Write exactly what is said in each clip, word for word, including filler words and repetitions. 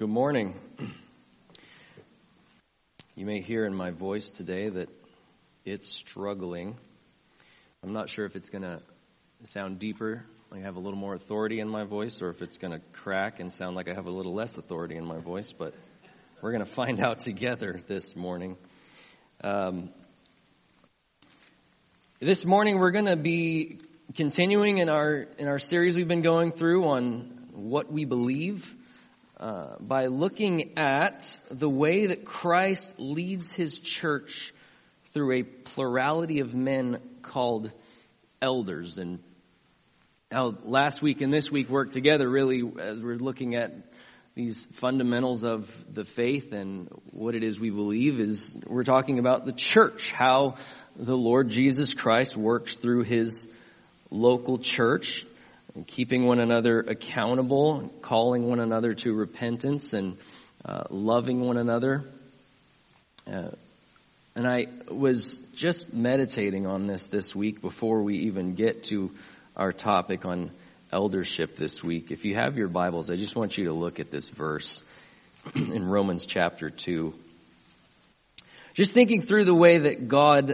Good morning. You may hear in my voice today that it's struggling. I'm not sure if it's going to sound deeper, like I have a little more authority in my voice, or if it's going to crack and sound like I have a little less authority in my voice, but we're going to find out together this morning. Um, this morning we're going to be continuing in our in our series we've been going through on what we believe. Uh, by looking at the way that Christ leads his church through a plurality of men called elders. And how last week and this week work together really as we're looking at these fundamentals of the faith and what it is we believe is we're talking about the church, how the Lord Jesus Christ works through his local church, and keeping one another accountable, calling one another to repentance, and uh, loving one another. Uh, and I was just meditating on this this week before we even get to our topic on eldership this week. If you have your Bibles, I just want you to look at this verse in Romans chapter two. Just thinking through the way that God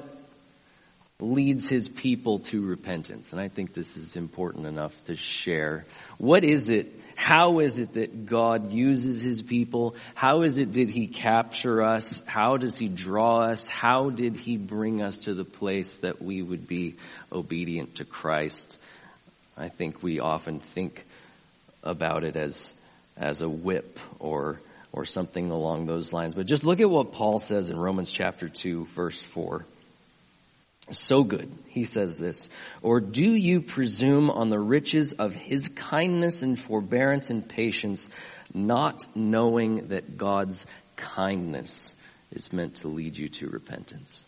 leads his people to repentance. And I think this is important enough to share. What is it? How is it that God uses his people? How is it did he capture us? How does he draw us? How did he bring us to the place that we would be obedient to Christ? I think we often think about it as as a whip or or something along those lines. But just look at what Paul says in Romans chapter two, verse four. So good, he says this, or do you presume on the riches of his kindness and forbearance and patience, not knowing that God's kindness is meant to lead you to repentance?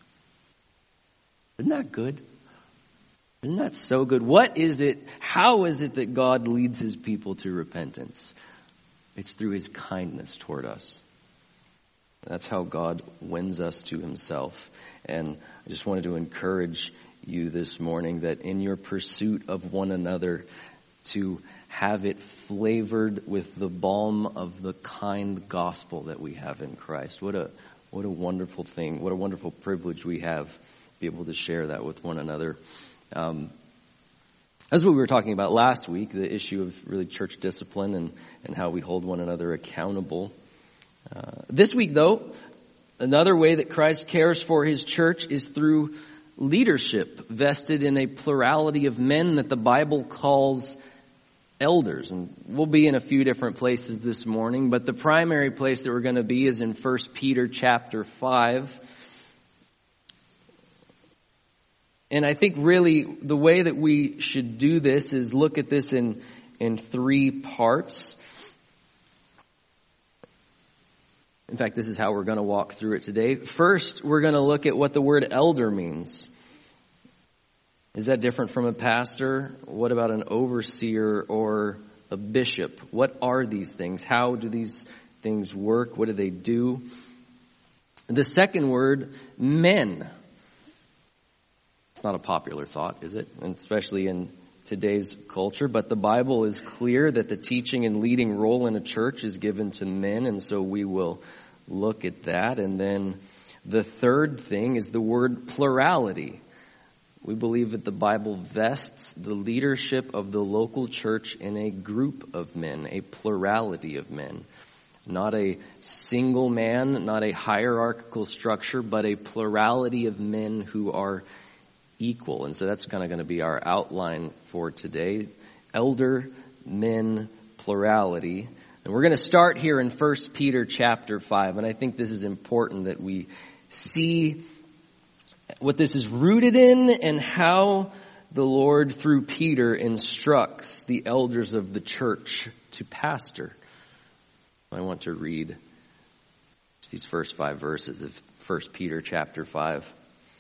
Isn't that good? Isn't that so good? What is it, how is it that God leads his people to repentance? It's through his kindness toward us. That's how God wins us to himself. And I just wanted to encourage you this morning that in your pursuit of one another, to have it flavored with the balm of the kind gospel that we have in Christ. What a what a wonderful thing. What a wonderful privilege we have to be able to share that with one another. Um, that's what we were talking about last week, the issue of really church discipline and, and how we hold one another accountable. Uh, this week, though, another way that Christ cares for his church is through leadership vested in a plurality of men that the Bible calls elders. And we'll be in a few different places this morning, but the primary place that we're going to be is in First Peter chapter five. And I think really the way that we should do this is look at this in, in three parts. In fact, this is how we're going to walk through it today. First, we're going to look at what the word elder means. Is that different from a pastor? What about an overseer or a bishop? What are these things? How do these things work? What do they do? The second word, men. It's not a popular thought, is it? And especially in today's culture, but the Bible is clear that the teaching and leading role in a church is given to men, and so we will look at that. And then the third thing is the word plurality. We believe that the Bible vests the leadership of the local church in a group of men, a plurality of men. Not a single man, not a hierarchical structure, but a plurality of men who are equal. And so that's kind of going to be our outline for today. Elder, men, plurality. And we're going to start here in First Peter chapter five. And I think this is important that we see what this is rooted in and how the Lord through Peter instructs the elders of the church to pastor. I want to read these first five verses of First Peter chapter five.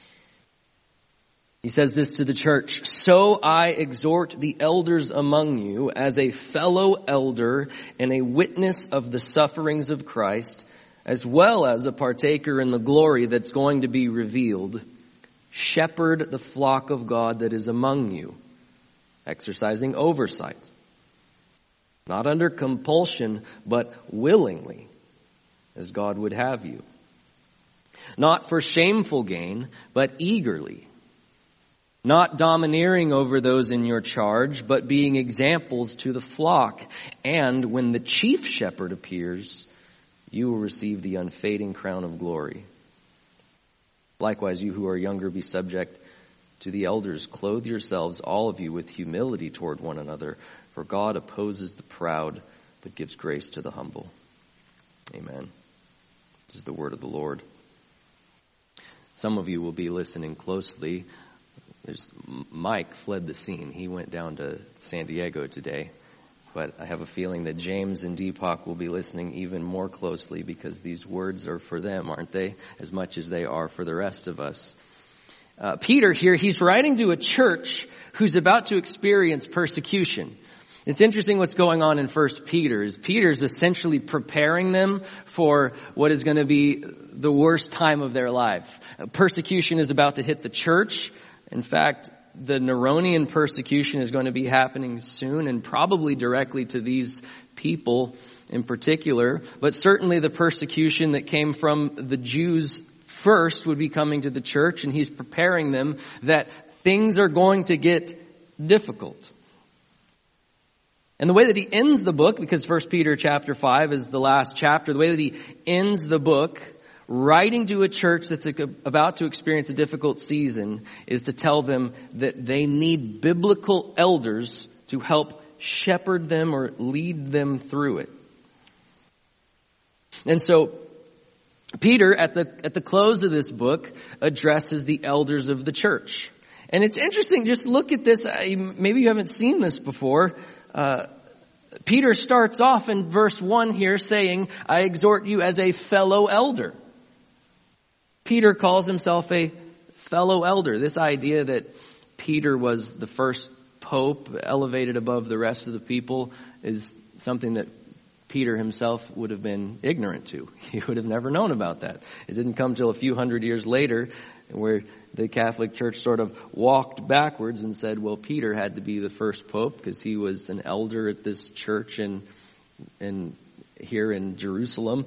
He says this to the church, so I exhort the elders among you as a fellow elder and a witness of the sufferings of Christ, as well as a partaker in the glory that's going to be revealed. Shepherd the flock of God that is among you, exercising oversight. not under compulsion, but willingly, as God would have you. Not for shameful gain, but eagerly. Not domineering over those in your charge, but being examples to the flock. And when the chief shepherd appears, you will receive the unfading crown of glory. Likewise, you who are younger, be subject to the elders. Clothe yourselves, all of you, with humility toward one another. For God opposes the proud, but gives grace to the humble. Amen. This is the word of the Lord. Some of you will be listening closely. There's, Mike fled the scene. He went down to San Diego today. But I have a feeling that James and Deepak will be listening even more closely because these words are for them, aren't they? As much as they are for the rest of us. Uh, Peter here, he's writing to a church who's about to experience persecution. It's interesting what's going on in First Peter. Is Peter's essentially preparing them for what is going to be the worst time of their life. Persecution is about to hit the church. In fact, the Neronian persecution is going to be happening soon, and probably directly to these people in particular. But certainly the persecution that came from the Jews first would be coming to the church, and he's preparing them that things are going to get difficult. And the way that he ends the book, because First Peter chapter five is the last chapter, the way that he ends the book, writing to a church that's about to experience a difficult season, is to tell them that they need biblical elders to help shepherd them or lead them through it. And so Peter, at the at the close of this book, addresses the elders of the church. And it's interesting, just look at this. Maybe you haven't seen this before. Uh, Peter starts off in verse one here saying, I exhort you as a fellow elder. Peter calls himself a fellow elder. This idea that Peter was the first pope, elevated above the rest of the people, is something that Peter himself would have been ignorant to. He would have never known about that. It didn't come till a few hundred years later where the Catholic Church sort of walked backwards and said, well, Peter had to be the first pope because he was an elder at this church in, in here in Jerusalem.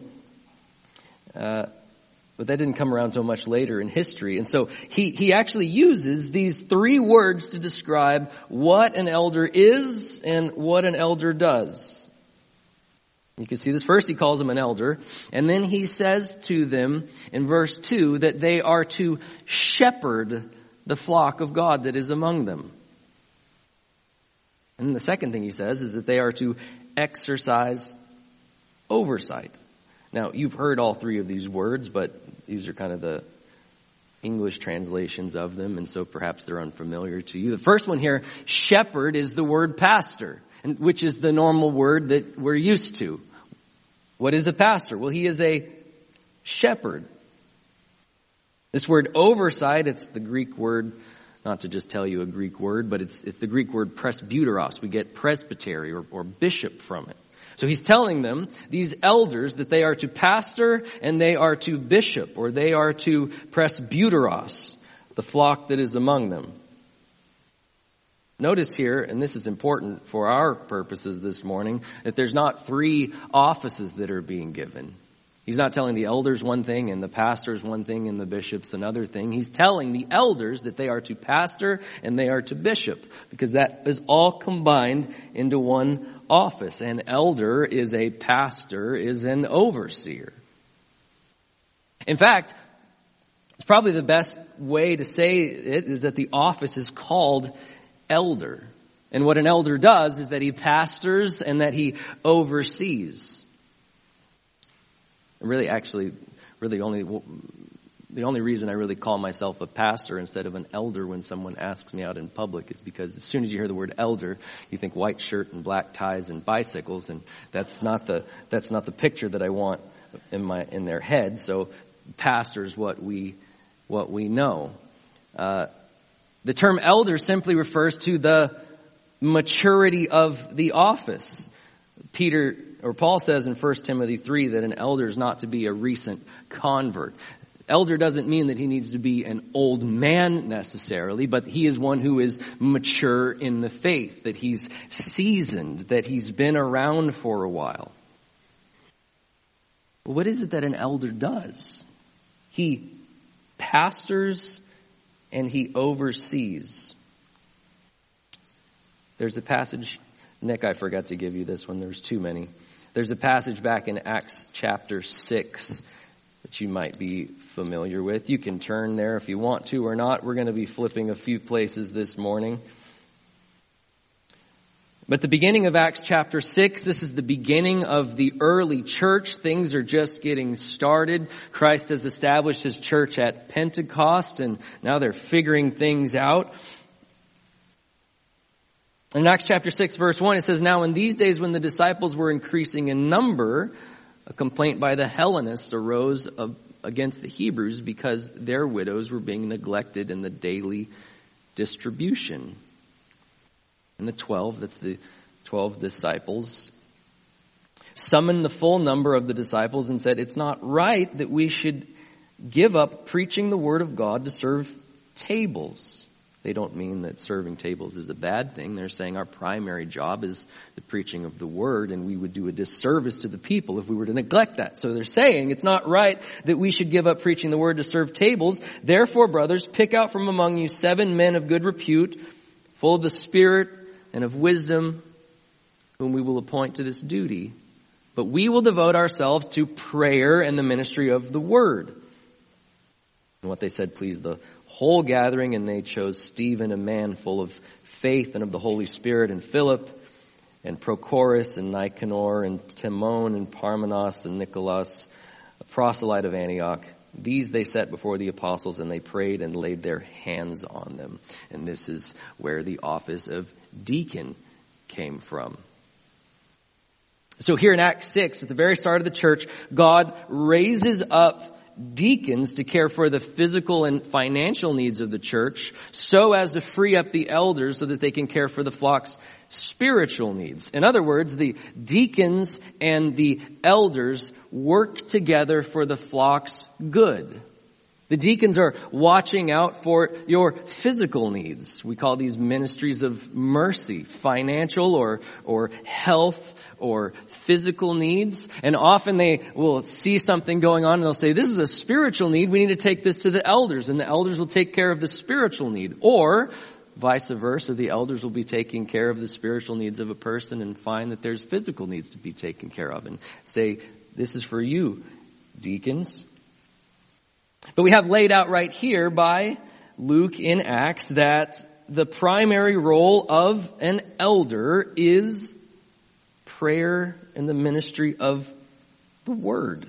Uh, but that didn't come around so much later in history. And so he, he actually uses these three words to describe what an elder is and what an elder does. You can see this. First he calls them an elder, and then he says to them in verse two that they are to shepherd the flock of God that is among them. And the second thing he says is that they are to exercise oversight. Now, you've heard all three of these words, but these are kind of the English translations of them, and so perhaps they're unfamiliar to you. The first one here, shepherd, is the word pastor, which is the normal word that we're used to. What is a pastor? Well, he is a shepherd. This word oversight, it's the Greek word, not to just tell you a Greek word, but it's it's the Greek word presbyteros. We get presbytery or, or bishop from it. So he's telling them, these elders, that they are to pastor and they are to bishop, or they are to presbyteros, the flock that is among them. Notice here, and this is important for our purposes this morning, that there's not three offices that are being given. He's not telling the elders one thing and the pastors one thing and the bishops another thing. He's telling the elders that they are to pastor and they are to bishop, because that is all combined into one office. An elder is a pastor, is an overseer. In fact, it's probably the best way to say it is that the office is called elder. And what an elder does is that he pastors and that he oversees. Really, actually, really only the only reason I really call myself a pastor instead of an elder when someone asks me out in public is because as soon as you hear the word elder, you think white shirt and black ties and bicycles, and that's not the that's not the picture that I want in my in their head. So, pastor is what we what we know. Uh, The term elder simply refers to the maturity of the office. Peter or Paul says in First Timothy three that an elder is not to be a recent convert. Elder doesn't mean that he needs to be an old man necessarily, but he is one who is mature in the faith, that he's seasoned, that he's been around for a while. What is it that an elder does? He pastors and he oversees. There's a passage, Nick, I forgot to give you this one. There's too many. There's a passage back in Acts chapter six that you might be familiar with. You can turn there if you want to or not. We're going to be flipping a few places this morning. But the beginning of Acts chapter six, this is the beginning of the early church. Things are just getting started. Christ has established his church at Pentecost, and now they're figuring things out. In Acts chapter six, verse one, it says, "Now in these days when the disciples were increasing in number, a complaint by the Hellenists arose of, against the Hebrews because their widows were being neglected in the daily distribution." And the twelve, that's the twelve disciples, summoned the full number of the disciples and said, "It's not right that we should give up preaching the word of God to serve tables." They don't mean that serving tables is a bad thing. They're saying our primary job is the preaching of the word, and we would do a disservice to the people if we were to neglect that. So they're saying it's not right that we should give up preaching the word to serve tables. "Therefore, brothers, pick out from among you seven men of good repute, full of the Spirit and of wisdom, whom we will appoint to this duty. But we will devote ourselves to prayer and the ministry of the word." And what they said pleased the whole gathering, and they chose Stephen, a man full of faith and of the Holy Spirit, and Philip, and Prochorus, and Nicanor, and Timon, and Parmenas, and Nicholas, a proselyte of Antioch. These they set before the apostles, and they prayed and laid their hands on them. And this is where the office of deacon came from. So here in Acts six, at the very start of the church, God raises up deacons to care for the physical and financial needs of the church, so as to free up the elders so that they can care for the flock's spiritual needs. In other words, the deacons and the elders work together for the flock's good. The deacons are watching out for your physical needs. We call these ministries of mercy, financial or, or health or physical needs. And often they will see something going on and they'll say, "This is a spiritual need. We need to take this to the elders." And the elders will take care of the spiritual need. Or vice versa, the elders will be taking care of the spiritual needs of a person and find that there's physical needs to be taken care of and say, "This is for you, deacons." But we have laid out right here by Luke in Acts that the primary role of an elder is prayer and the ministry of the word.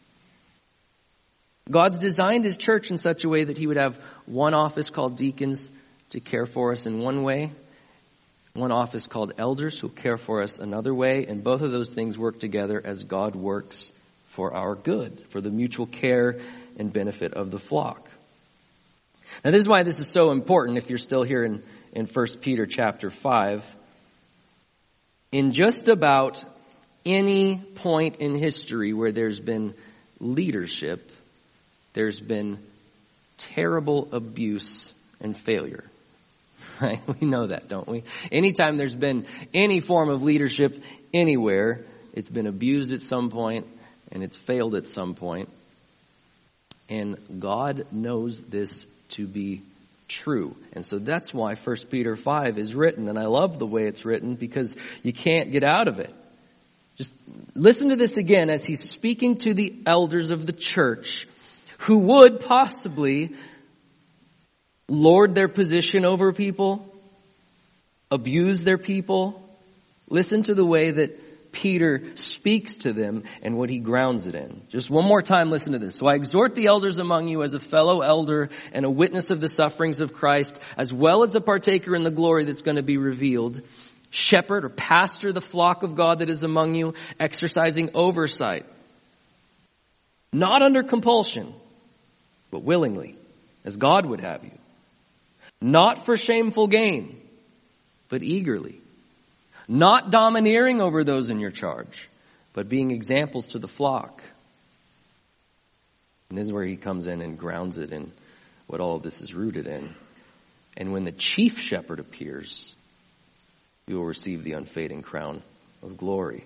God's designed his church in such a way that he would have one office called deacons to care for us in one way, one office called elders who care for us another way, and both of those things work together as God works for our good, for the mutual care and benefit of the flock. Now this is why this is so important if you're still here in, in First Peter chapter five. In just about any point in history where there's been leadership, there's been terrible abuse and failure. Right? We know that, don't we? Anytime there's been any form of leadership anywhere, it's been abused at some point and it's failed at some point. And God knows this to be true. And so that's why First Peter five is written. And I love the way it's written because you can't get out of it. Just listen to this again as he's speaking to the elders of the church who would possibly lord their position over people, abuse their people. Listen to the way that Peter speaks to them and what he grounds it in. Just one more time, listen to this. "So I exhort the elders among you as a fellow elder and a witness of the sufferings of Christ, as well as a partaker in the glory that's going to be revealed. Shepherd or pastor the flock of God that is among you, exercising oversight, not under compulsion, but willingly, as God would have you. Not for shameful gain, but eagerly. Not domineering over those in your charge, but being examples to the flock. And this is where he comes in and grounds it in what all of this is rooted in. And when the chief shepherd appears, you will receive the unfading crown of glory.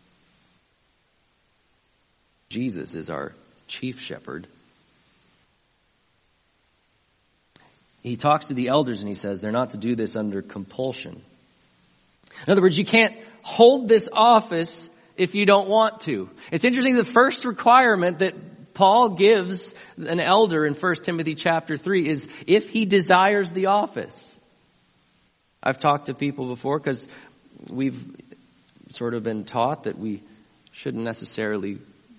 Jesus is our chief shepherd. He talks to the elders and he says they're not to do this under compulsion. In other words, you can't hold this office if you don't want to. It's interesting, the first requirement that Paul gives an elder in First Timothy chapter three is if he desires the office. I've talked to people before because we've sort of been taught that we shouldn't necessarily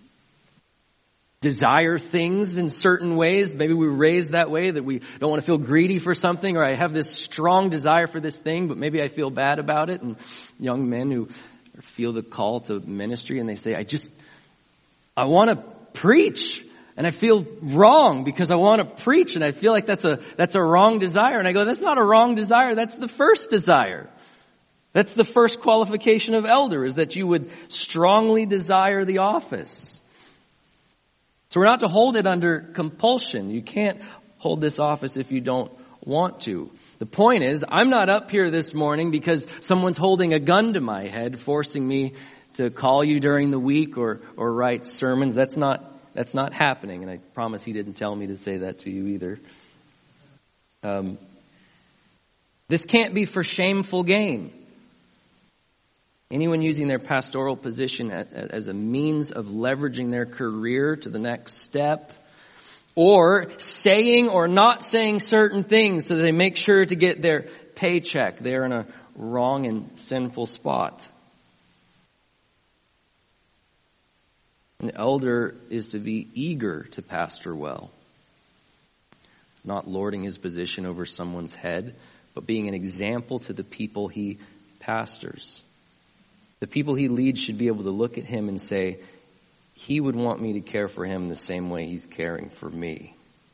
desire things in certain ways. Maybe we were raised that way, that we don't want to feel greedy for something, or I have this strong desire for this thing, but maybe I feel bad about it. And young men who feel the call to ministry and they say, I just, I want to preach and I feel wrong because I want to preach and I feel like that's a, that's a wrong desire. And I go, that's not a wrong desire. That's the first desire. That's the first qualification of elder, is that you would strongly desire the office. So we're not to hold it under compulsion. You can't hold this office if you don't want to. The point is, I'm not up here this morning because someone's holding a gun to my head, forcing me to call you during the week or, or write sermons. That's not, that's not happening. And I promise he didn't tell me to say that to you either. Um, this can't be for shameful gain. Anyone using their pastoral position as a means of leveraging their career to the next step, or saying or not saying certain things so that they make sure to get their paycheck, they're in a wrong and sinful spot. An elder is to be eager to pastor well, not lording his position over someone's head, but being an example to the people he pastors. The people he leads should be able to look at him and say, he would want me to care for him the same way he's caring for me.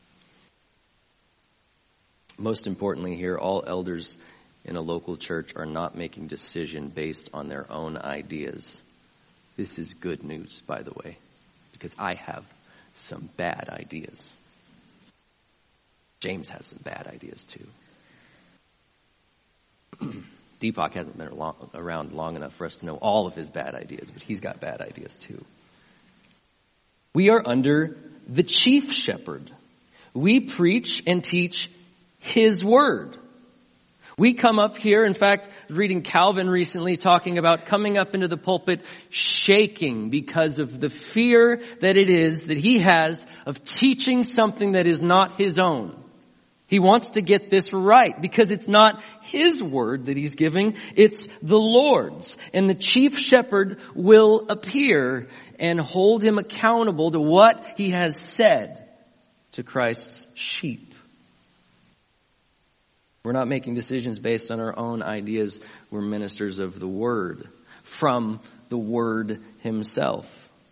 Most importantly here, all elders in a local church are not making decision based on their own ideas. This is good news, by the way, because I have some bad ideas. James has some bad ideas too. Deepak hasn't been around long enough for us to know all of his bad ideas, but he's got bad ideas too. We are under the chief shepherd. We preach and teach his word. We come up here, in fact, reading Calvin recently, talking about coming up into the pulpit shaking because of the fear that it is that he has of teaching something that is not his own. He wants to get this right because it's not his word that he's giving, it's the Lord's. And the chief shepherd will appear and hold him accountable to what he has said to Christ's sheep. We're not making decisions based on our own ideas. We're ministers of the word, from the word himself.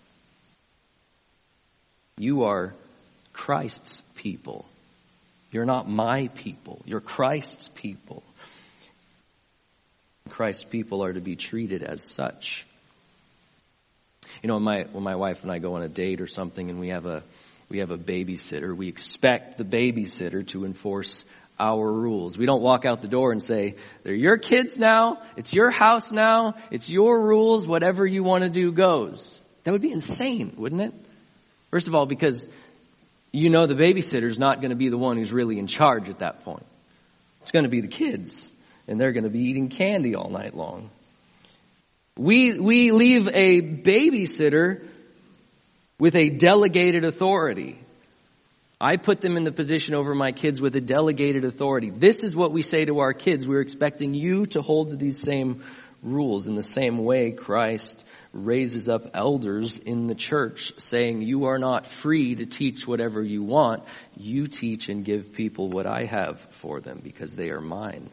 You are Christ's people. You're not my people. You're Christ's people. Christ's people are to be treated as such. You know, when my when my wife and I go on a date or something and we have a we have a babysitter, we expect the babysitter to enforce our rules. We don't walk out the door and say, they're your kids now, it's your house now, it's your rules, whatever you want to do goes. That would be insane, wouldn't it? First of all, because you know the babysitter's not going to be the one who's really in charge at that point. It's going to be the kids, and they're going to be eating candy all night long. We we leave a babysitter with a delegated authority. I put them in the position over my kids with a delegated authority. This is what we say to our kids. We're expecting you to hold to these same rules. In the same way, Christ raises up elders in the church, saying, you are not free to teach whatever you want. You teach and give people what I have for them, because they are mine.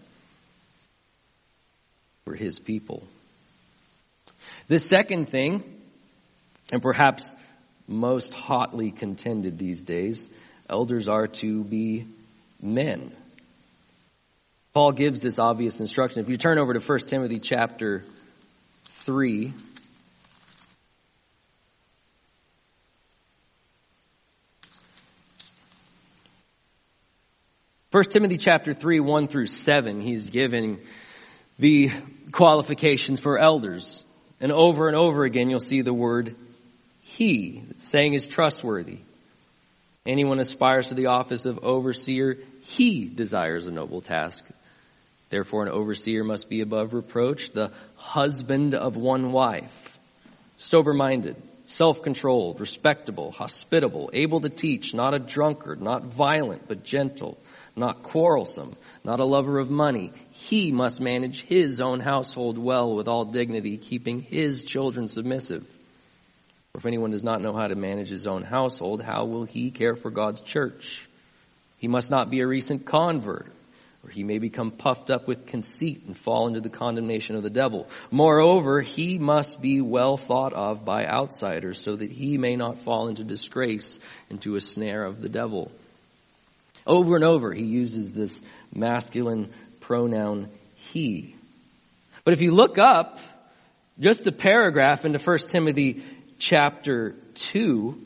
We're his people. The second thing, and perhaps most hotly contended these days, elders are to be men. Paul gives this obvious instruction. If you turn over to First Timothy chapter three, First Timothy chapter three, one through seven, he's giving the qualifications for elders. And over and over again, you'll see the word he. Saying is trustworthy. Anyone aspires to the office of overseer, he desires a noble task. Therefore, an overseer must be above reproach, the husband of one wife, sober-minded, self-controlled, respectable, hospitable, able to teach, not a drunkard, not violent, but gentle, not quarrelsome, not a lover of money. He must manage his own household well with all dignity, keeping his children submissive. For if anyone does not know how to manage his own household, how will he care for God's church? He must not be a recent convert, or he may become puffed up with conceit and fall into the condemnation of the devil. Moreover, he must be well thought of by outsiders, so that he may not fall into disgrace, into a snare of the devil. Over and over, he uses this masculine pronoun he. But if you look up just a paragraph into First Timothy chapter two,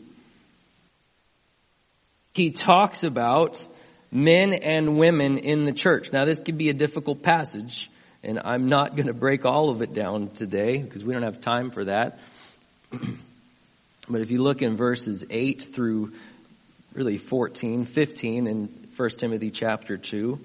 he talks about men and women in the church. Now, this could be a difficult passage, and I'm not going to break all of it down today because we don't have time for that. But if you look in verses eight through really fourteen, fifteen in First Timothy chapter two,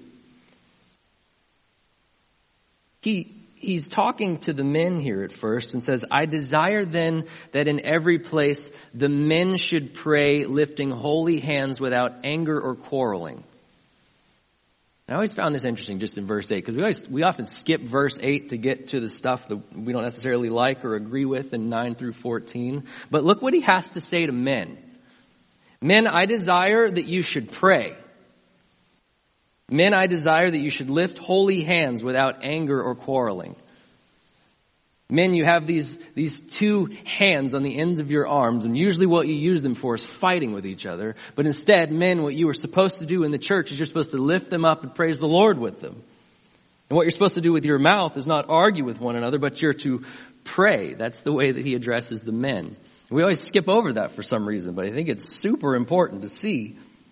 he he's talking to the men here at first and says, I desire then that in every place the men should pray, lifting holy hands without anger or quarreling. I always found this interesting just in verse eight, because we always, we often skip verse eight to get to the stuff that we don't necessarily like or agree with in nine through fourteen. But look what he has to say to men. Men, I desire that you should pray. Men, I desire that you should lift holy hands without anger or quarreling. Men, you have these, these two hands on the ends of your arms, and usually what you use them for is fighting with each other. But instead, men, what you are supposed to do in the church is you're supposed to lift them up and praise the Lord with them. And what you're supposed to do with your mouth is not argue with one another, but you're to pray. That's the way that he addresses the men. We always skip over that for some reason, but I think it's super important to see.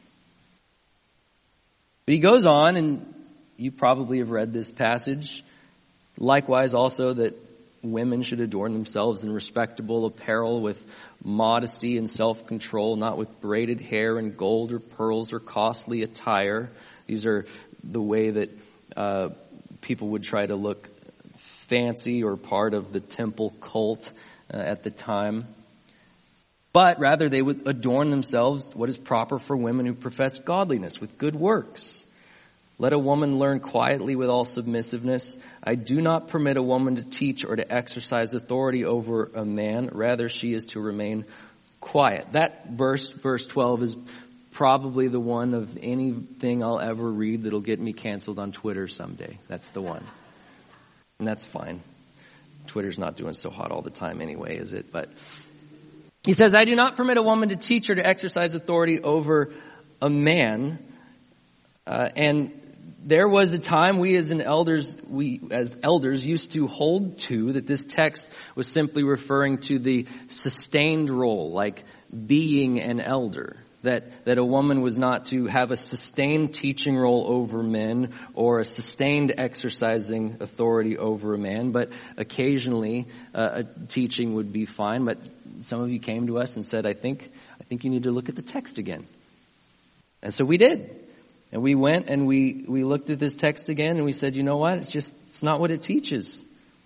But he goes on, and you probably have read this passage. Likewise also that women should adorn themselves in respectable apparel with modesty and self-control, not with braided hair and gold or pearls or costly attire. These are the way that uh, people would try to look fancy or part of the temple cult uh, at the time. But rather they would adorn themselves what is proper for women who profess godliness with good works. Let a woman learn quietly with all submissiveness. I do not permit a woman to teach or to exercise authority over a man. Rather, she is to remain quiet. That verse, verse twelve, is probably the one of anything I'll ever read that'll get me canceled on Twitter someday. That's the one. And that's fine. Twitter's not doing so hot all the time anyway, is it? But he says, I do not permit a woman to teach or to exercise authority over a man. Uh, and there was a time we as an elders, we as elders used to hold to that this text was simply referring to the sustained role, like being an elder. That, that a woman was not to have a sustained teaching role over men or a sustained exercising authority over a man, but occasionally uh, a teaching would be fine. But some of you came to us and said, I think, I think you need to look at the text again. And so we did. And we went and we, we looked at this text again and we said, you know what? It's just, it's not what it teaches.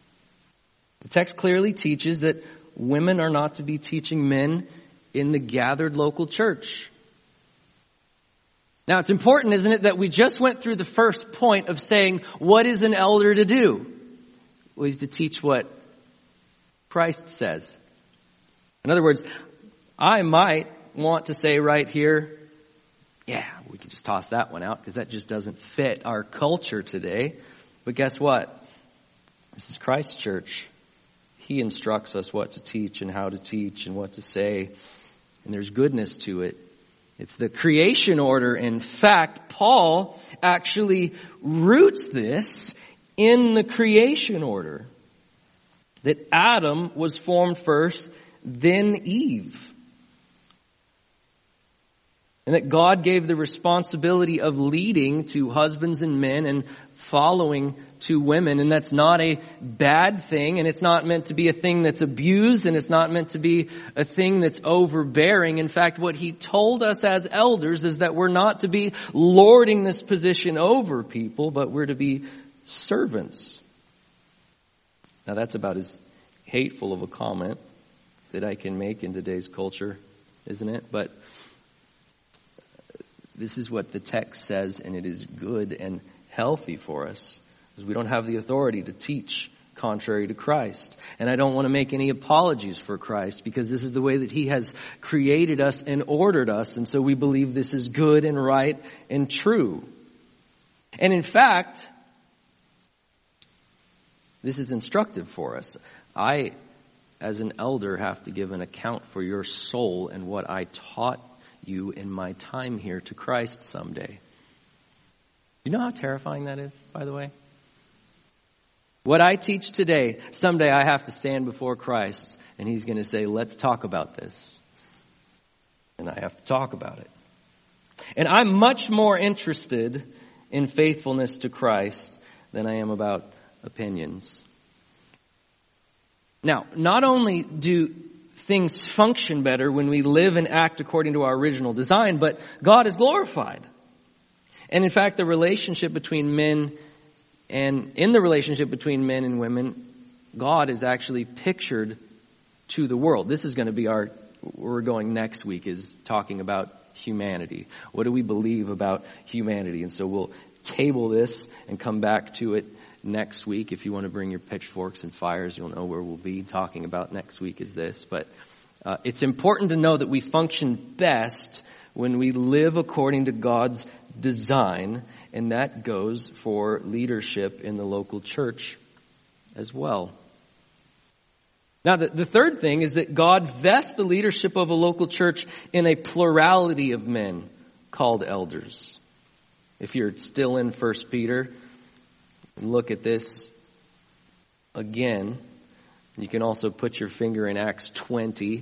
The text clearly teaches that women are not to be teaching men in the gathered local church. Now, it's important, isn't it, that we just went through the first point of saying, what is an elder to do? Well, he's to teach what Christ says. In other words, I might want to say right here, yeah, we can just toss that one out because that just doesn't fit our culture today. But guess what? This is Christ's church. He instructs us what to teach and how to teach and what to say. And there's goodness to it. It's the creation order. In fact, Paul actually roots this in the creation order. That Adam was formed first, then Eve. And that God gave the responsibility of leading to husbands and men and following to women. And that's not a bad thing. And it's not meant to be a thing that's abused. And it's not meant to be a thing that's overbearing. In fact, what he told us as elders is that we're not to be lording this position over people, but we're to be servants. Now that's about as hateful of a comment that I can make in today's culture, isn't it? But this is what the text says, and it is good and healthy for us, because we don't have the authority to teach contrary to Christ. And I don't want to make any apologies for Christ, because this is the way that he has created us and ordered us, and so we believe this is good and right and true. And in fact, this is instructive for us. I, as an elder, have to give an account for your soul and what I taught you in my time here to Christ someday. You know how terrifying that is, by the way? What I teach today, someday I have to stand before Christ and he's going to say, let's talk about this. And I have to talk about it. And I'm much more interested in faithfulness to Christ than I am about opinions. Now, not only do things function better when we live and act according to our original design, but God is glorified. And in fact, the relationship between men and in the relationship between men and women, God is actually pictured to the world. This is going to be our, where we're going next week, is talking about humanity. What do we believe about humanity? And so we'll table this and come back to it next week. If you want to bring your pitchforks and fires, you'll know where we'll be talking about next week is this. But uh, it's important to know that we function best when we live according to God's design, and that goes for leadership in the local church as well. Now, the, the third thing is that God vests the leadership of a local church in a plurality of men called elders. If you're still in First Peter, look at this again. You can also put your finger in Acts twenty.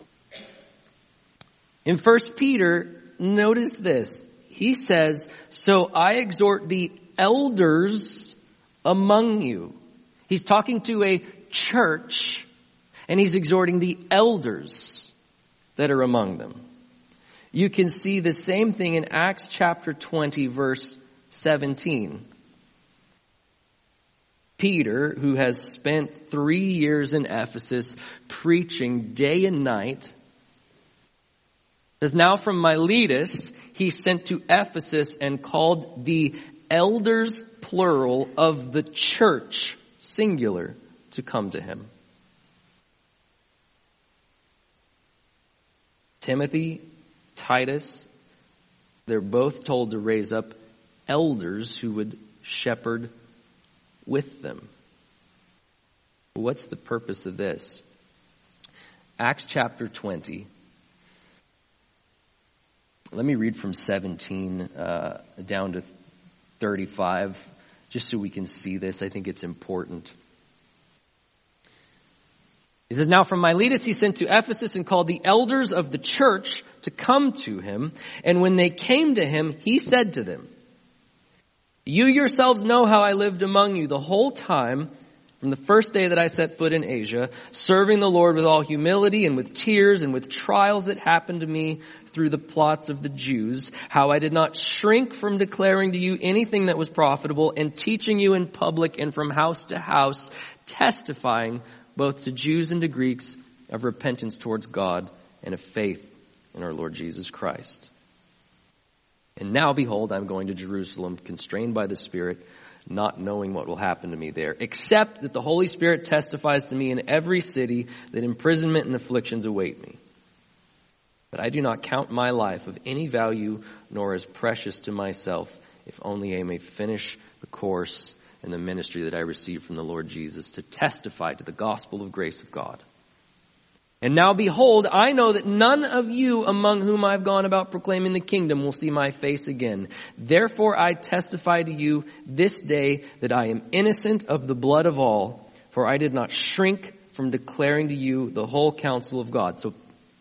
In First Peter, notice this. He says, so I exhort the elders among you. He's talking to a church, and he's exhorting the elders that are among them. You can see the same thing in Acts chapter twenty, verse seventeen. Peter, who has spent three years in Ephesus preaching day and night, says, now from Miletus he sent to Ephesus and called the elders, plural, of the church, singular, to come to him. Timothy, Titus, they're both told to raise up elders who would shepherd with them. What's the purpose of this? Acts chapter twenty. Let me read from seventeen uh, down to thirty-five, just so we can see this. I think it's important. He says, now from Miletus he sent to Ephesus and called the elders of the church to come to him. And when they came to him, he said to them, you yourselves know how I lived among you the whole time from the first day that I set foot in Asia, serving the Lord with all humility and with tears and with trials that happened to me through the plots of the Jews, how I did not shrink from declaring to you anything that was profitable and teaching you in public and from house to house, testifying both to Jews and to Greeks of repentance towards God and of faith in our Lord Jesus Christ. And now, behold, I'm going to Jerusalem, constrained by the Spirit, not knowing what will happen to me there, except that the Holy Spirit testifies to me in every city that imprisonment and afflictions await me. But I do not count my life of any value, nor as precious to myself, if only I may finish the course in the ministry that I received from the Lord Jesus, to testify to the gospel of grace of God. And now behold, I know that none of you among whom I've gone about proclaiming the kingdom will see my face again. Therefore I testify to you this day that I am innocent of the blood of all, for I did not shrink from declaring to you the whole counsel of God. So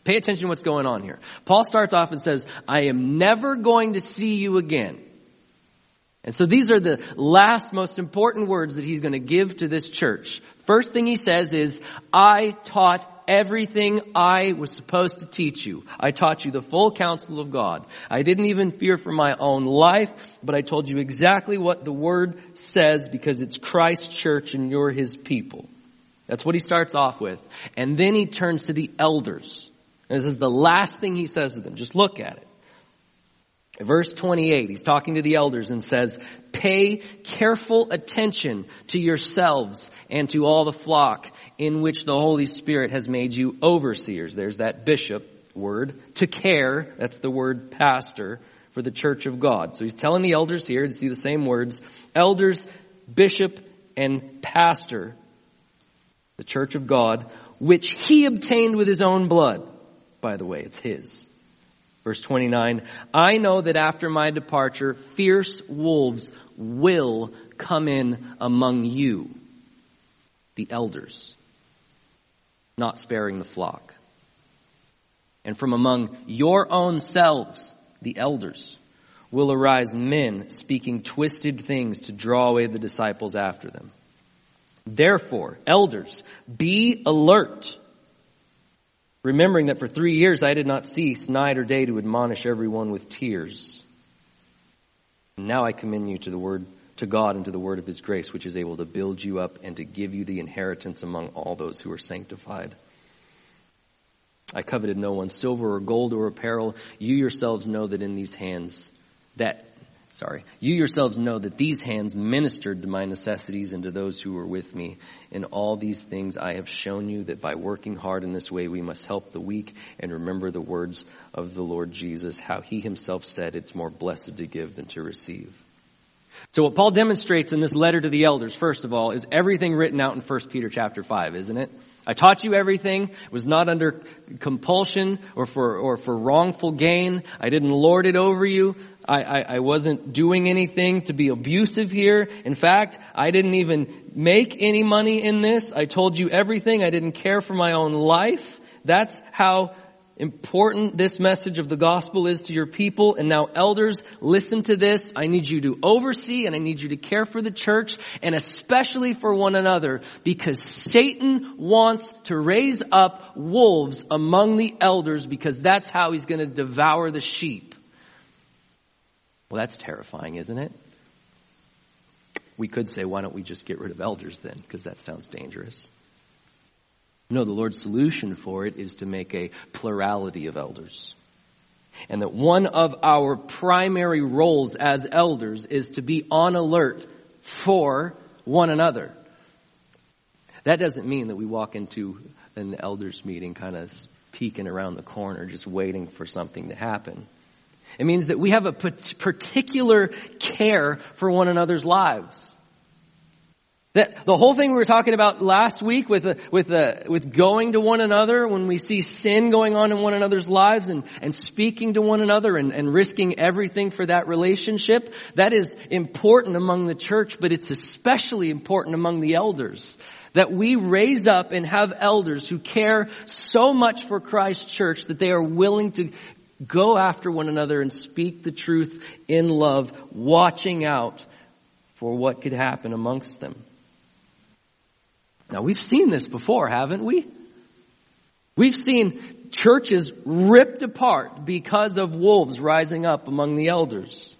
Pay attention to what's going on here. Paul starts off and says, I am never going to see you again. And so these are the last most important words that he's going to give to this church. First thing he says is, I taught everything I was supposed to teach you. I taught you the full counsel of God. I didn't even fear for my own life, but I told you exactly what the word says because it's Christ's church and you're his people. That's what he starts off with. And then he turns to the elders. And this is the last thing he says to them. Just look at it. Verse twenty-eight, he's talking to the elders and says, pay careful attention to yourselves and to all the flock in which the Holy Spirit has made you overseers. There's that bishop word. To care, that's the word pastor for the church of God. So he's telling the elders here to see the same words. Elders, bishop, and pastor, the church of God, which he obtained with his own blood. By the way, it's his. Verse twenty-nine, I know that after my departure, fierce wolves will come in among you, the elders, not sparing the flock. And from among your own selves, the elders, will arise men speaking twisted things to draw away the disciples after them. Therefore, elders, be alert, remembering that for three years I did not cease night or day to admonish everyone with tears. And now I commend you to the word, to God and to the word of his grace, which is able to build you up and to give you the inheritance among all those who are sanctified. I coveted no one's silver or gold or apparel. You yourselves know that in these hands, that, sorry, you yourselves know that these hands ministered to my necessities and to those who were with me. In all these things I have shown you that by working hard in this way we must help the weak and remember the words of the Lord Jesus, how he himself said it's more blessed to give than to receive. So what Paul demonstrates in this letter to the elders, first of all, is everything written out in First Peter chapter five, isn't it? I taught you everything. It was not under compulsion or for or for wrongful gain. I didn't lord it over you. I, I, I wasn't doing anything to be abusive here. In fact, I didn't even make any money in this. I told you everything. I didn't care for my own life. That's how important this message of the gospel is to your people. And now elders, listen to this. I need you to oversee and I need you to care for the church and especially for one another because Satan wants to raise up wolves among the elders because that's how he's going to devour the sheep. Well, that's terrifying, isn't it? We could say, why don't we just get rid of elders then? Because that sounds dangerous. No, the Lord's solution for it is to make a plurality of elders. And that one of our primary roles as elders is to be on alert for one another. That doesn't mean that we walk into an elders meeting kind of peeking around the corner, just waiting for something to happen. It means that we have a particular care for one another's lives. That the whole thing we were talking about last week with uh, with uh, with going to one another when we see sin going on in one another's lives and, and speaking to one another and, and risking everything for that relationship, that is important among the church, but it's especially important among the elders. That we raise up and have elders who care so much for Christ's church that they are willing to go after one another and speak the truth in love, watching out for what could happen amongst them. Now, we've seen this before, haven't we? We've seen churches ripped apart because of wolves rising up among the elders.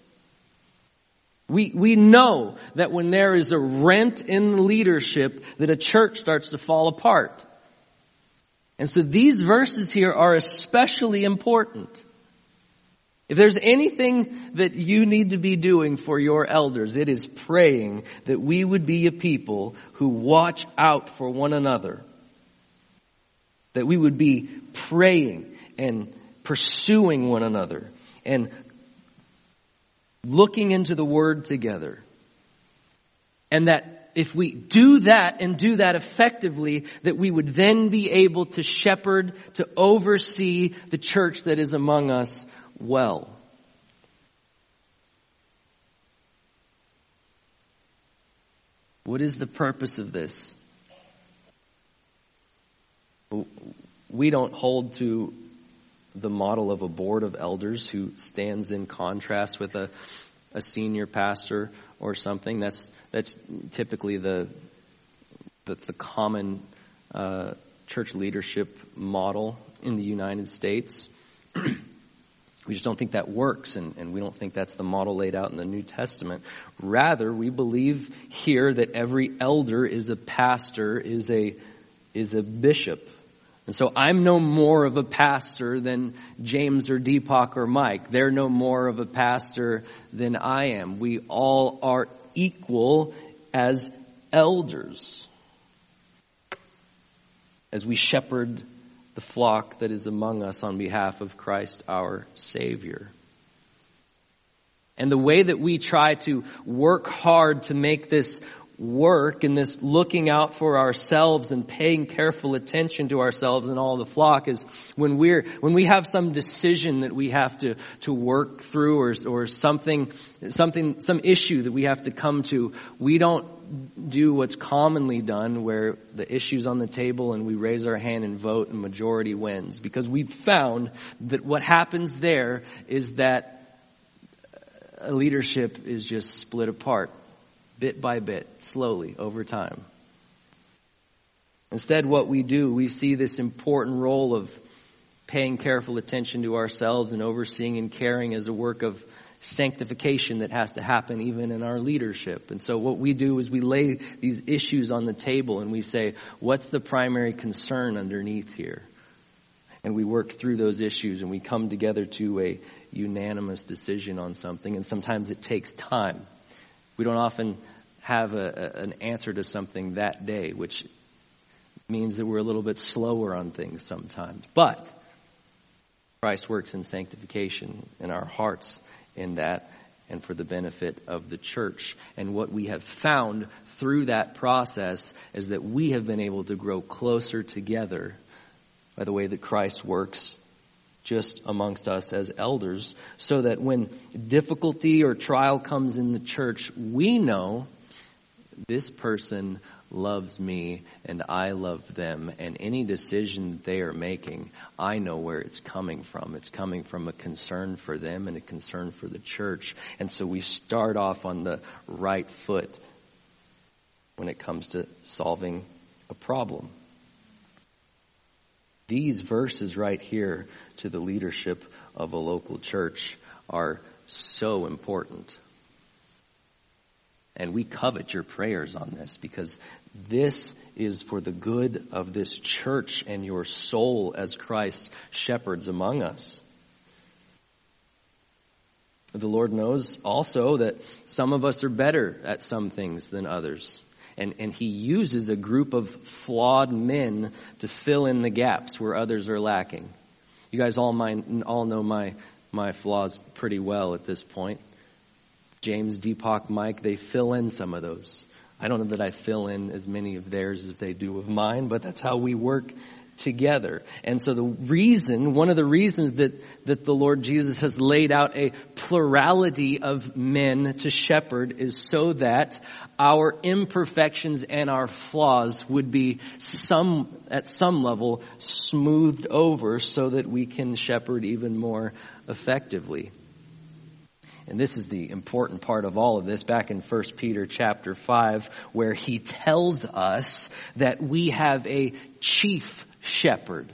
We, we know that when there is a rent in leadership, that a church starts to fall apart. And so these verses here are especially important. If there's anything that you need to be doing for your elders, it is praying that we would be a people who watch out for one another. That we would be praying and pursuing one another and looking into the Word together. And that if we do that and do that effectively, that we would then be able to shepherd, to oversee the church that is among us well. What is the purpose of this? We don't hold to the model of a board of elders who stands in contrast with a, a senior pastor or something. That's that's typically the that's the common uh, church leadership model in the United States. We just don't think that works, and, and we don't think that's the model laid out in the New Testament. Rather, we believe here that every elder is a pastor, is a is a bishop. And so I'm no more of a pastor than James or Deepak or Mike. They're no more of a pastor than I am. We all are equal as elders, as we shepherd the flock that is among us on behalf of Christ our Savior. And the way that we try to work hard to make this work and this looking out for ourselves and paying careful attention to ourselves and all the flock is when we're when we have some decision that we have to to work through, or or something something some issue that we have to come to. We don't do what's commonly done, where the issue's on the table and we raise our hand and vote and majority wins, because we've found that what happens there is that a leadership is just split apart. Bit by bit, slowly, over time. Instead, what we do, we see this important role of paying careful attention to ourselves and overseeing and caring as a work of sanctification that has to happen even in our leadership. And so what we do is we lay these issues on the table and we say, what's the primary concern underneath here? And we work through those issues and we come together to a unanimous decision on something. And sometimes it takes time. We don't often have a, a, an answer to something that day, which means that we're a little bit slower on things sometimes. But Christ works in sanctification in our hearts in that, and for the benefit of the church. And what we have found through that process is that we have been able to grow closer together by the way that Christ works just amongst us as elders, so that when difficulty or trial comes in the church, we know this person loves me and I love them, and any decision they are making, I know where it's coming from. It's coming from a concern for them and a concern for the church. And so we start off on the right foot when it comes to solving a problem. These verses right here to the leadership of a local church are so important. And we covet your prayers on this, because this is for the good of this church and your soul as Christ's shepherds among us. The Lord knows also that some of us are better at some things than others. And, and he uses a group of flawed men to fill in the gaps where others are lacking. You guys all mind, all know my, my flaws pretty well at this point. James, Deepak, Mike, they fill in some of those. I don't know that I fill in as many of theirs as they do of mine, but that's how we work together. And so the reason, one of the reasons that, that the Lord Jesus has laid out a plurality of men to shepherd is so that our imperfections and our flaws would be some, at some level, smoothed over so that we can shepherd even more effectively. And this is the important part of all of this, back in First Peter chapter five, where he tells us that we have a chief shepherd.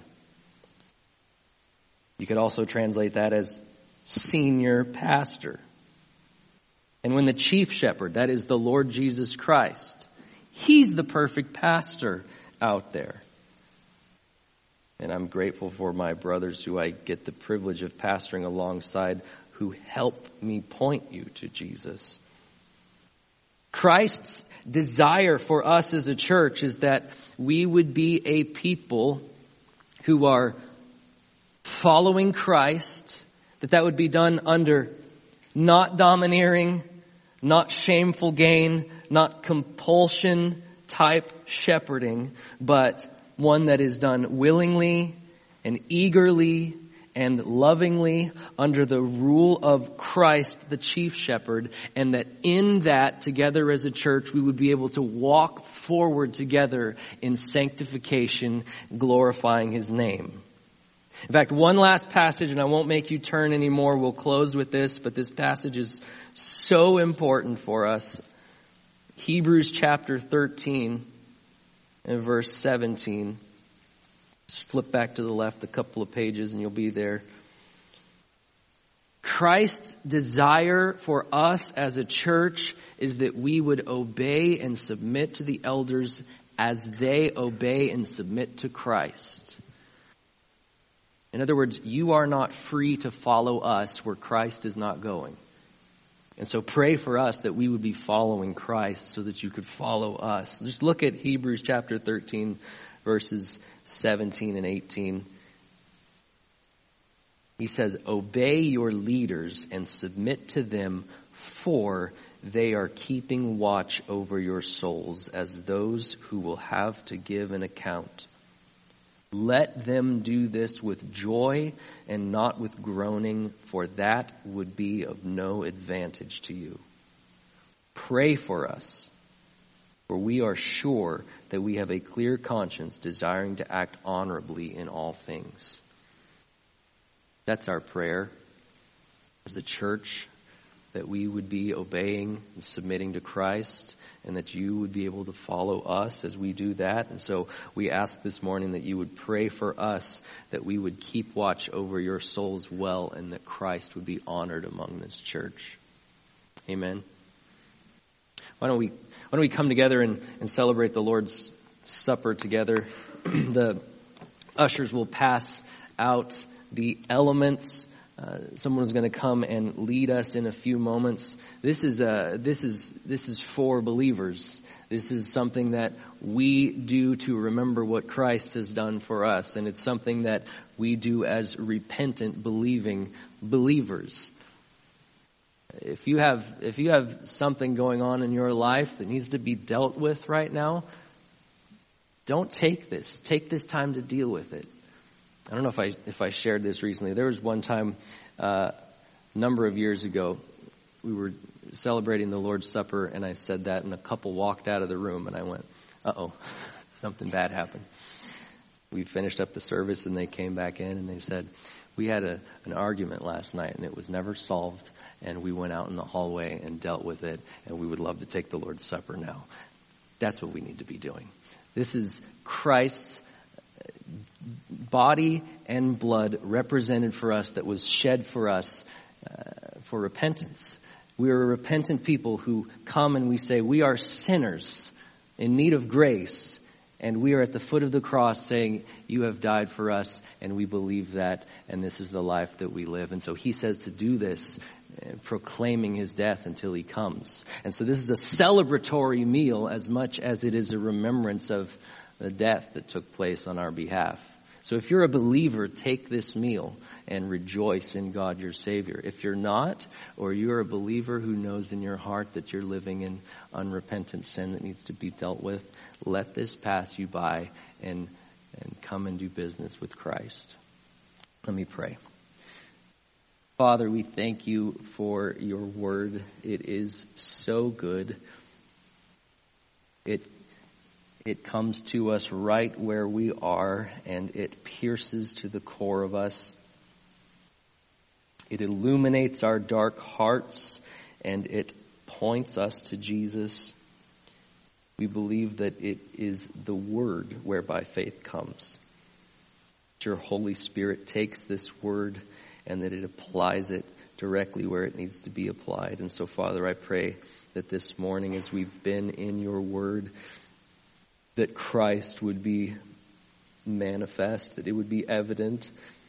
You could also translate that as senior pastor. And when the chief shepherd, that is the Lord Jesus Christ, he's the perfect pastor out there. And I'm grateful for my brothers who I get the privilege of pastoring alongside, who help me point you to Jesus. Christ's desire for us as a church is that we would be a people who are following Christ, that that would be done under not domineering, not shameful gain, not compulsion type shepherding, but one that is done willingly and eagerly and lovingly under the rule of Christ, the chief shepherd, and that in that, together as a church, we would be able to walk forward together in sanctification, glorifying his name. In fact, one last passage, and I won't make you turn anymore. We'll close with this, but this passage is so important for us. Hebrews chapter thirteen and verse seventeen. Just flip back to the left a couple of pages and you'll be there. Christ's desire for us as a church is that we would obey and submit to the elders as they obey and submit to Christ. In other words, you are not free to follow us where Christ is not going. And so pray for us that we would be following Christ so that you could follow us. Just look at Hebrews chapter thirteen, verses seventeen and eighteen. He says, obey your leaders and submit to them, for they are keeping watch over your souls as those who will have to give an account. Let them do this with joy and not with groaning, for that would be of no advantage to you. Pray for us, for we are sure that we have a clear conscience, desiring to act honorably in all things. That's our prayer as a church, that we would be obeying and submitting to Christ, and that you would be able to follow us as we do that. And so we ask this morning that you would pray for us, that we would keep watch over your souls well, and that Christ would be honored among this church. Amen. Why don't we, why don't we come together and, and celebrate the Lord's Supper together? The ushers will pass out the elements. Uh, someone is going to come and lead us in a few moments. This is uh, this is this is for believers. This is something that we do to remember what Christ has done for us, and it's something that we do as repentant, believing believers. If you have if you have something going on in your life that needs to be dealt with right now, don't take this. Take this time to deal with it. I don't know if I if I shared this recently. There was one time, uh, a number of years ago, we were celebrating the Lord's Supper, and I said that, and a couple walked out of the room, and I went, uh-oh, something bad happened. We finished up the service, and they came back in, and they said, we had a, an argument last night, and it was never solved, and we went out in the hallway and dealt with it, and we would love to take the Lord's Supper now. That's what we need to be doing. This is Christ's body and blood represented for us, that was shed for us uh, for repentance. We are a repentant people who come and we say we are sinners in need of grace, and we are at the foot of the cross saying you have died for us, and we believe that, and this is the life that we live. And so he says to do this, uh, proclaiming his death until he comes. And so this is a celebratory meal as much as it is a remembrance of the death that took place on our behalf. So if you're a believer, take this meal and rejoice in God your Savior. If you're not, or you're a believer who knows in your heart that you're living in unrepentant sin that needs to be dealt with, let this pass you by and, and come and do business with Christ. Let me pray. Father, we thank you for your word. It is so good. It It comes to us right where we are, and it pierces to the core of us. It illuminates our dark hearts, and it points us to Jesus. We believe that it is the word whereby faith comes. That your Holy Spirit takes this word and that it applies it directly where it needs to be applied. And so, Father, I pray that this morning, as we've been in your word, that Christ would be manifest, that it would be evident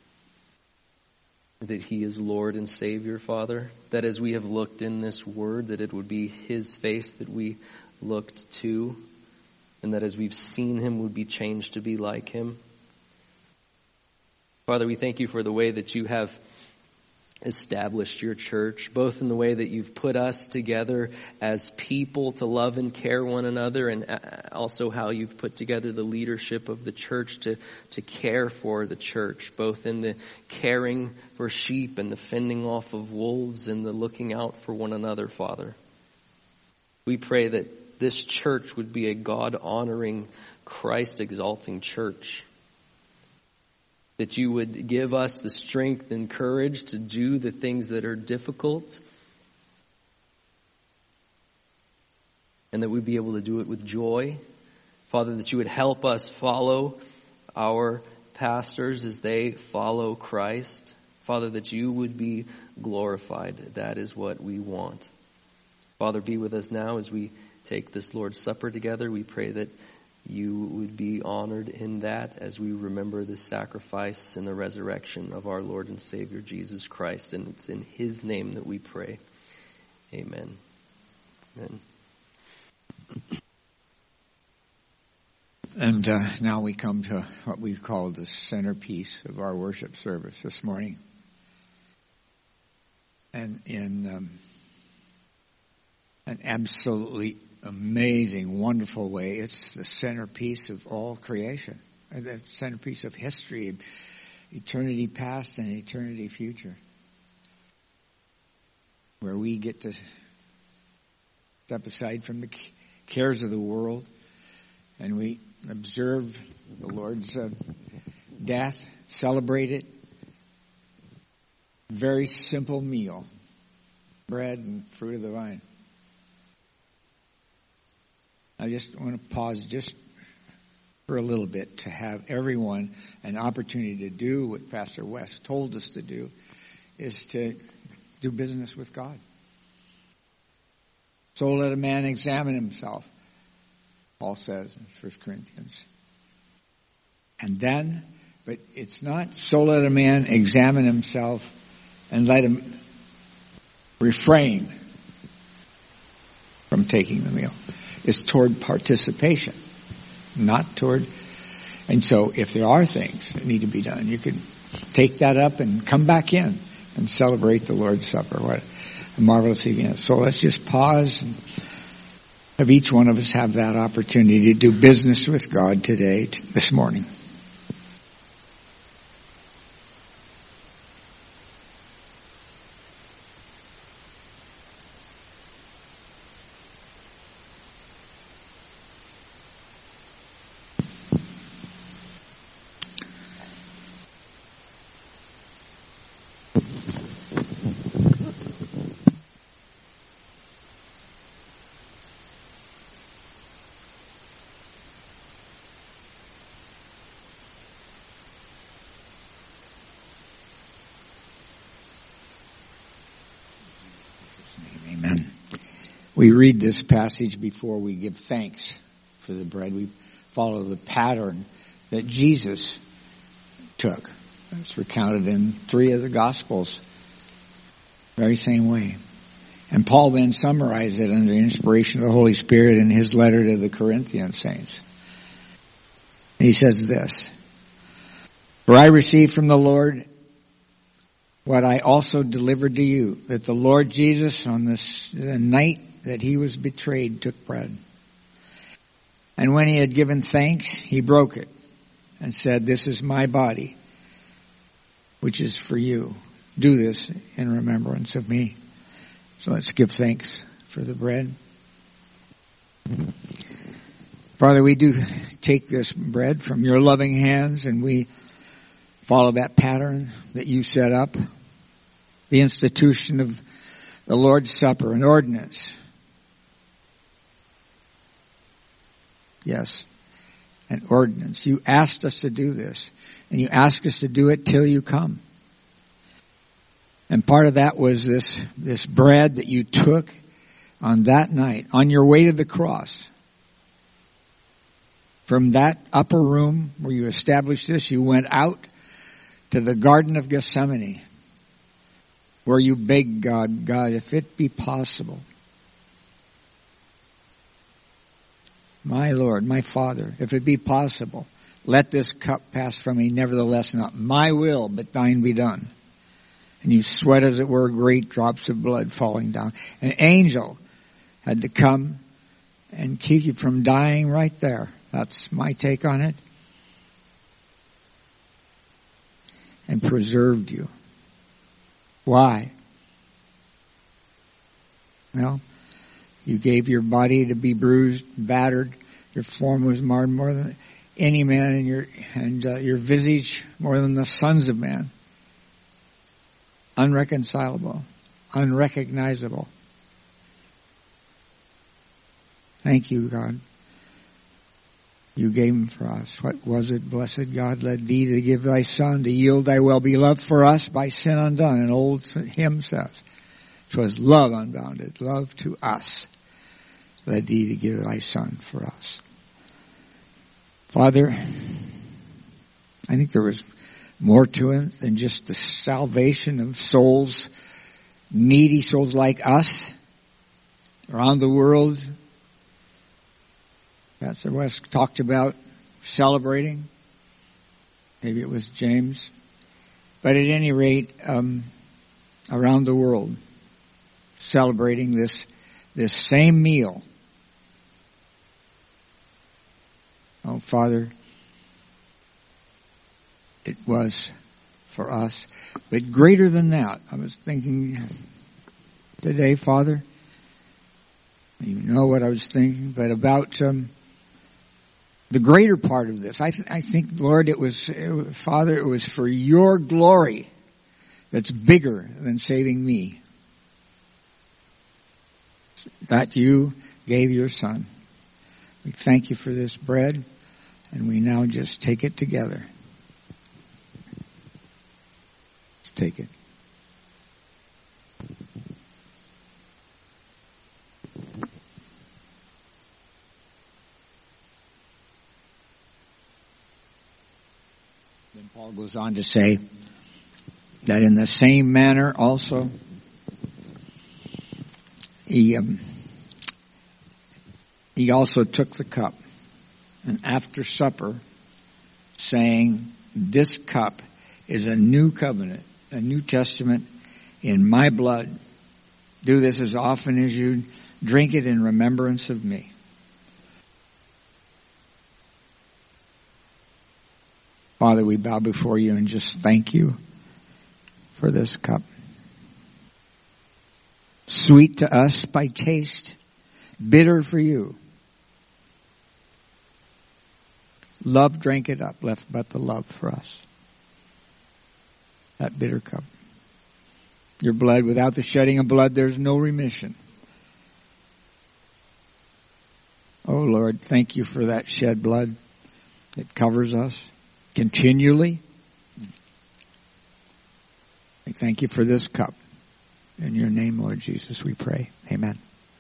that he is Lord and Savior, Father. That as we have looked in this word, that it would be his face that we looked to, and that as we've seen him, would be changed to be like him. Father, we thank you for the way that you have established your church, both in the way that you've put us together as people to love and care one another, and also how you've put together the leadership of the church to, to care for the church, both in the caring for sheep and the fending off of wolves and the looking out for one another, Father. We pray that this church would be a God-honoring, Christ-exalting church. that you would give us the strength and courage to do the things that are difficult, and that we'd be able to do it with joy. Father, that you would help us follow our pastors as they follow Christ. Father, that you would be glorified. That is what we want. Father, be with us now as we take this Lord's Supper together. We pray that you would be honored in that as we remember the sacrifice and the resurrection of our Lord and Savior Jesus Christ. And it's in his name that we pray. Amen. Amen. And uh, now we come to what we've called the centerpiece of our worship service this morning. And in um, an absolutely amazing, wonderful way, it's the centerpiece of all creation. The centerpiece of history, eternity past and eternity future. Where we get to step aside from the cares of the world and we observe the Lord's uh, death, celebrate it. Very simple meal. Bread and fruit of the vine. I just want to pause just for a little bit to have everyone an opportunity to do what Pastor West told us to do, is to do business with God. So let a man examine himself, Paul says in First Corinthians. And then, but it's not so let a man examine himself and let him refrain from taking the meal. It's toward participation, not toward, and so if there are things that need to be done, you can take that up and come back in and celebrate the Lord's Supper. What a marvelous evening. So let's just pause and have each one of us have that opportunity to do business with God today, this morning. We read this passage before we give thanks for the bread. We follow the pattern that Jesus took. It's recounted in three of the Gospels. Very same way. And Paul then summarized it under the inspiration of the Holy Spirit in his letter to the Corinthian saints. He says this, "For I received from the Lord what I also delivered to you, that the Lord Jesus on this the night that he was betrayed took bread. And when he had given thanks, he broke it and said, 'This is my body, which is for you. Do this in remembrance of me.'" So let's give thanks for the bread. Father, we do take this bread from your loving hands and we follow that pattern that you set up. The institution of the Lord's Supper, an ordinance. Yes, an ordinance. You asked us to do this, and you asked us to do it till you come. And part of that was this, this bread that you took on that night, on your way to the cross. From that upper room where you established this, you went out to the Garden of Gethsemane, where you begged God, God, if it be possible, my Lord, my Father, if it be possible, let this cup pass from me. Nevertheless, not my will, but thine be done. And you sweat, as it were, great drops of blood falling down. An angel had to come and keep you from dying right there. That's my take on it. And preserved you. Why? Well, you gave your body to be bruised, battered. Your form was marred more than, any man, and your and uh, your visage more than the sons of man. Unreconcilable, unrecognizable. Thank you, God. You gave him for us. What was it? Blessed God led thee to give thy son, to yield thy well-beloved for us by sin undone. An old hymn says, 'twas love unbounded, love to us, led thee to give thy son for us. Father, I think there was more to it than just the salvation of souls, needy souls like us around the world. Pastor West talked about celebrating. Maybe it was James. But at any rate, um, around the world, celebrating this, this same meal. Oh, Father, it was for us. But greater than that, I was thinking today, Father, you know what I was thinking, but about um, the greater part of this. I, th- I think, Lord, it was, it was, Father, it was for your glory that's bigger than saving me. That you gave your Son. We thank you for this bread, and we now just take it together. Let's take it. Then Paul goes on to say that in the same manner also, he um, he also took the cup, and after supper, saying, "This cup is a new covenant, a New Testament in my blood. Do this as often as you drink it in remembrance of me." Father, we bow before you and just thank you for this cup. Sweet to us by taste, bitter for you. Love drank it up, left but the love for us. That bitter cup. Your blood, without the shedding of blood, there's no remission. Oh Lord, thank you for that shed blood that covers us continually. I thank you for this cup. In your name, Lord Jesus, we pray. Amen.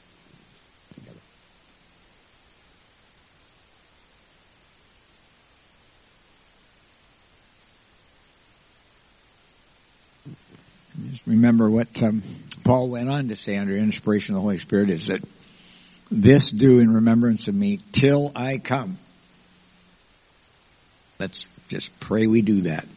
Just remember what um, Paul went on to say under inspiration of the Holy Spirit is that this do in remembrance of me till I come. Let's just pray we do that.